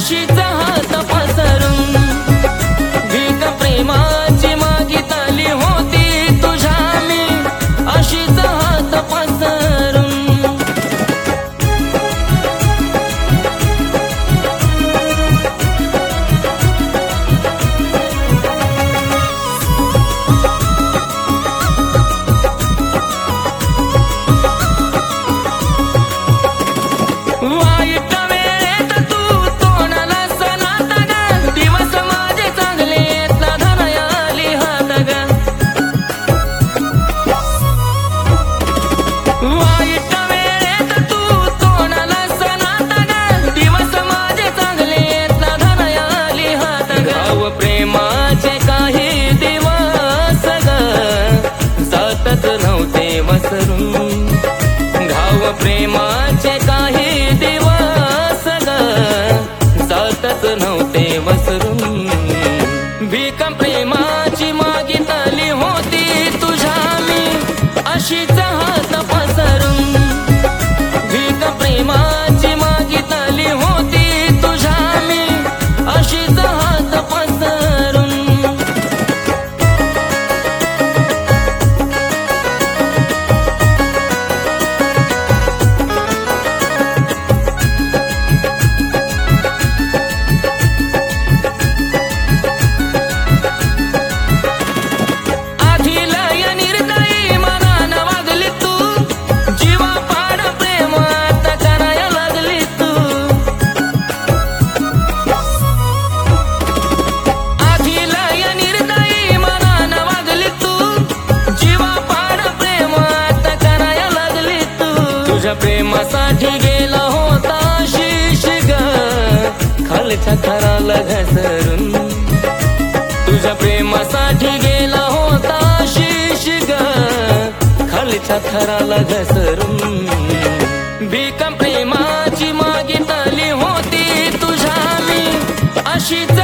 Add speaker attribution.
Speaker 1: अशीच हात पसरून भीक प्रेमाची मागितली होती तुझ्या मी अशीच हात पसरून वाईट वेळेत तू तोंडाला सणात ग दिवस माझे चांगले येतला धनयाली हात ग वाईट वेळेत तू तोंडाला सणात ग दिवस माझे चांगले येतला धनयाली हात ग गाव प्रेमाचे काही दिवस ग जातच नव्हते वसरून घाव प्रेमाचे काही दिवस ग जातच नव्हते वसरून भीक प्रेमाची मागितली होती तुझ्या मी अशीच हात पसरून भीक प्रेमाची मागितली होती तुझ्या मी अशीच हात पसरून तुझ्या प्रेमासाठी गेला होता शीश ग खालच्या थराला घसरून तुझ्या प्रेमासाठी गेला होता शीश ग खालच्या थराला घसरून भीक प्रेमाची मागितली होती तुझ्या मी अशीच